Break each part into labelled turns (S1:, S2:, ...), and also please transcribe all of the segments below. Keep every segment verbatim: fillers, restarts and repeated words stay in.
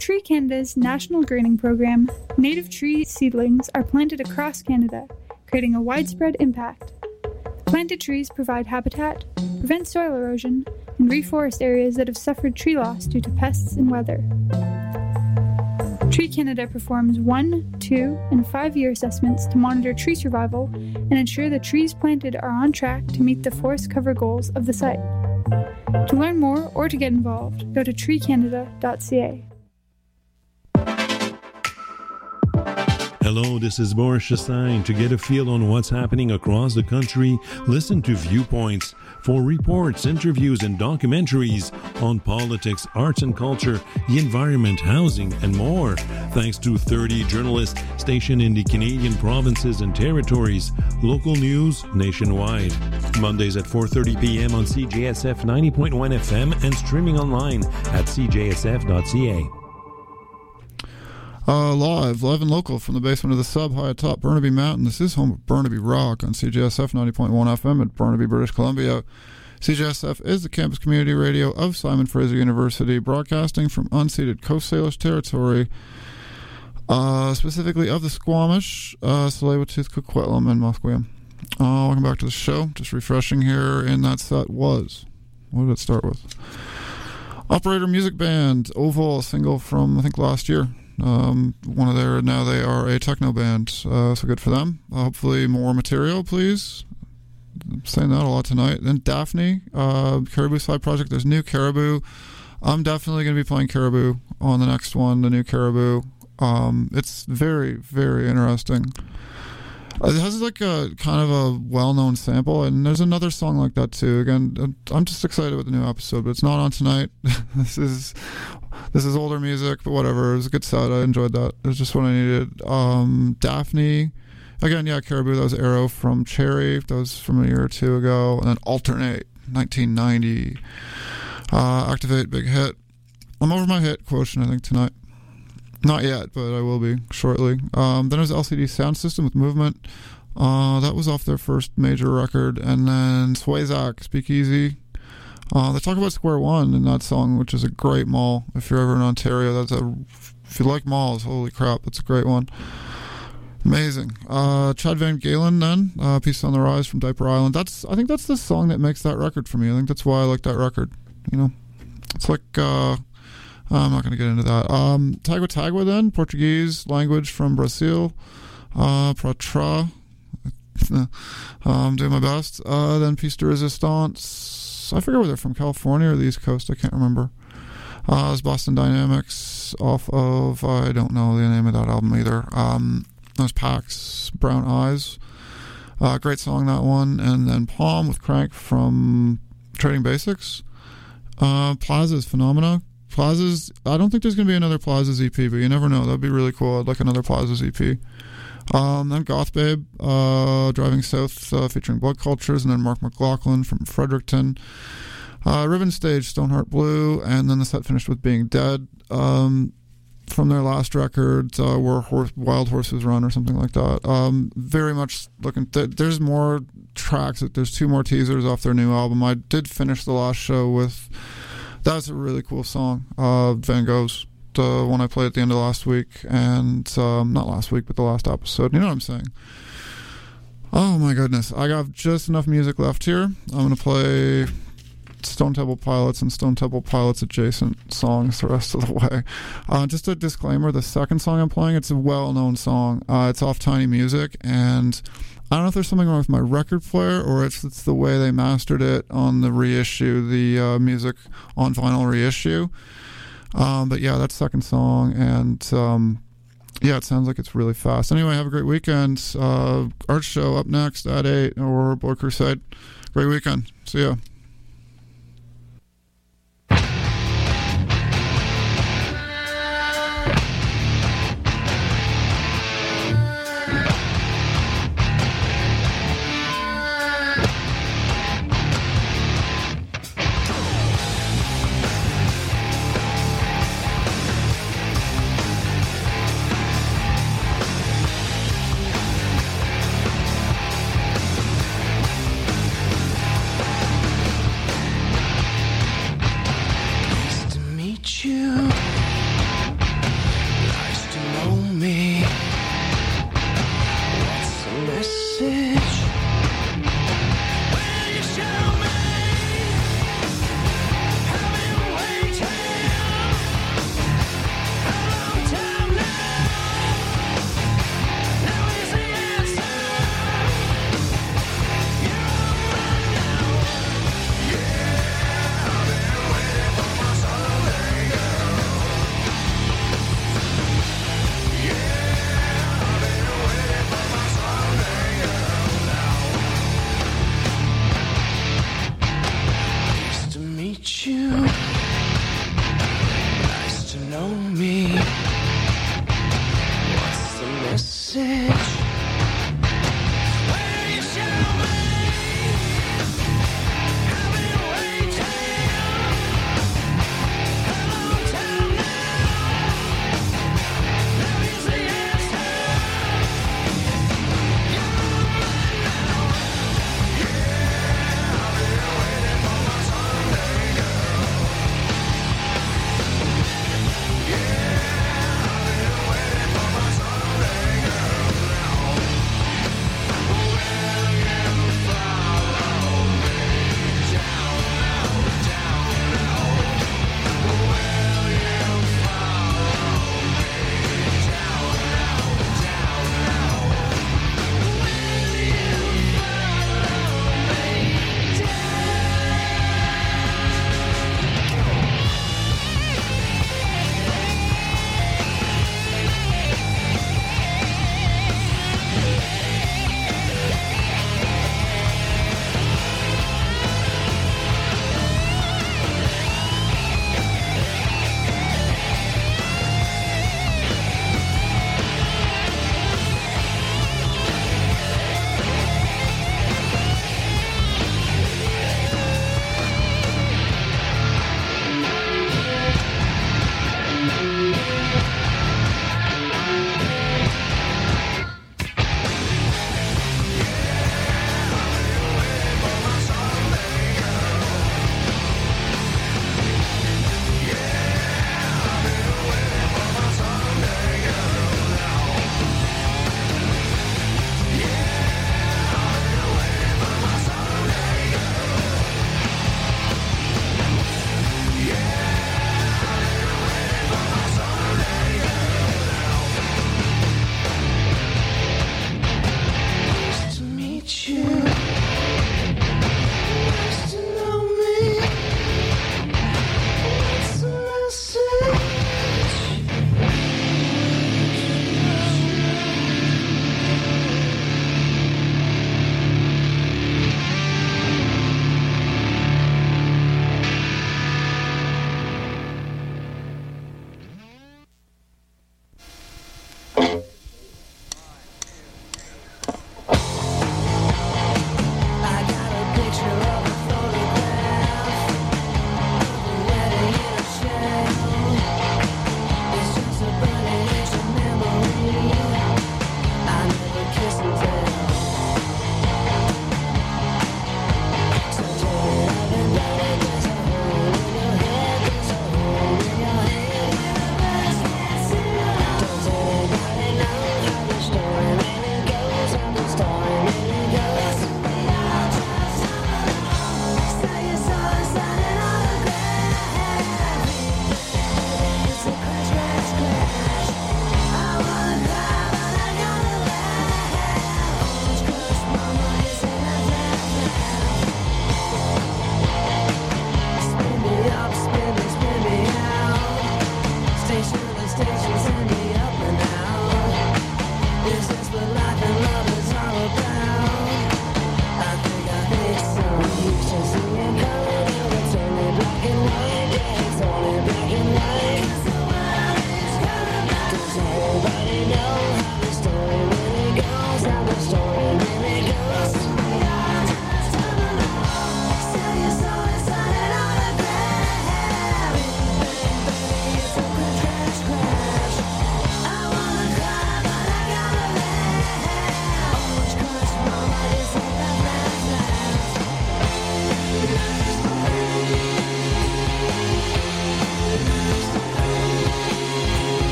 S1: Tree Canada's national greening program, native tree seedlings are planted across Canada, creating a widespread impact. Planted trees provide habitat, prevent soil erosion, and reforest areas that have suffered tree loss due to pests and weather. Tree Canada performs one, two, and five-year assessments to monitor tree survival and ensure the trees planted are on track to meet the forest cover goals of the site. To learn more or to get involved, go to tree canada dot c a.
S2: Hello, this is Boris Chastain. To get a feel on what's happening across the country, listen to Viewpoints for reports, interviews, and documentaries on politics, arts and culture, the environment, housing, and more. Thanks to thirty journalists stationed in the Canadian provinces and territories. Local news nationwide. Mondays at four thirty p.m. on C J S F ninety point one F M and streaming online at c j s f dot c a.
S3: Uh, live, live and local from the basement of the sub high atop Burnaby Mountain. This is home of Burnaby Rock on C J S F ninety point one F M at Burnaby, British Columbia. C J S F is the campus community radio of Simon Fraser University, broadcasting from unceded Coast Salish territory, uh, specifically of the Squamish, uh, Tsleil-Waututh, Coquitlam, and Musqueam. Uh, welcome back to the show. Just refreshing here, and that set was, what did it start with? Operator Music Band, Oval, a single from, I think, last year. Um, one of their, now they are a techno band, uh, so good for them. Uh, hopefully more material, please. I'm saying that a lot tonight. Then Daphne, uh, Caribou Side Project, there's new Caribou. I'm definitely going to be playing Caribou on the next one, the new Caribou. Um, it's very, very interesting. It has like a kind of a well-known sample, and there's another song like that too. Again, I'm just excited with the new episode, but it's not on tonight. this is this is older music, but whatever. It was a good set. I enjoyed that. It was just what I needed. Um, Daphne, again, yeah, Caribou. That was Arrow from Cherry. That was from a year or two ago, and then Alternate, nineteen ninety. Uh, Activate, big hit. I'm over my hit quotient, I think, tonight. Not yet, but I will be shortly. Um, then there's L C D Sound System with Movement. Uh, that was off their first major record. And then Swayzak, Speakeasy. Uh, they talk about Square One in that song, which is a great mall. If you're ever in Ontario, that's a. If you like malls, holy crap, it's a great one. Amazing. Uh, Chad Van Galen, then uh, Peace on the Rise from Diaper Island. That's I think that's the song that makes that record for me. I think that's why I like that record. You know, it's like. Uh, I'm not going to get into that. Um, Tagua Tagua then, Portuguese language from Brazil. Uh, Pratra. I'm doing my best. Uh, then Piece de Resistance. I forget where they're from, California or the East Coast. I can't remember. Uh, it's Boston Dynamics off of, I don't know the name of that album either. Um, that was Pax, Brown Eyes. Uh, great song, that one. And then Palm with Crank from Trading Basics. Uh, Plaza's Phenomena. Plaza's, I don't think there's going to be another Plaza's E P, but you never know. That'd be really cool. I'd like another Plaza's E P. Um, then Goth Babe, uh, Driving South, uh, featuring Blood Cultures, and then Mark McLaughlin from Fredericton. Uh, Ribbon Stage, Stoneheart Blue, and then the set finished with Being Dead. Um, from their last record, uh, where Horse, Wild Horses Run or something like that. Um, very much looking, th- there's more tracks, there's two more teasers off their new album. I did finish the last show with... That's a really cool song, uh, Van Gogh's, the one I played at the end of last week, and, um, not last week, but the last episode, you know what I'm saying. Oh my goodness, I got just enough music left here. I'm going to play Stone Temple Pilots and Stone Temple Pilots adjacent songs the rest of the way. Uh, just a disclaimer, the second song I'm playing, it's a well-known song. Uh, it's off Tiny Music, and... I don't know if there's something wrong with my record player or if it's the way they mastered it on the reissue, the uh, music on vinyl reissue. Um, but yeah, that's second song, and um, yeah, it sounds like it's really fast. Anyway, have a great weekend. Uh, art show up next at eight, or Boy Crusade. Great weekend. See ya.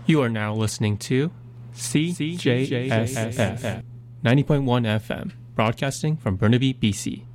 S4: You are now listening to C J S F ninety point one F M, broadcasting from Burnaby, B C.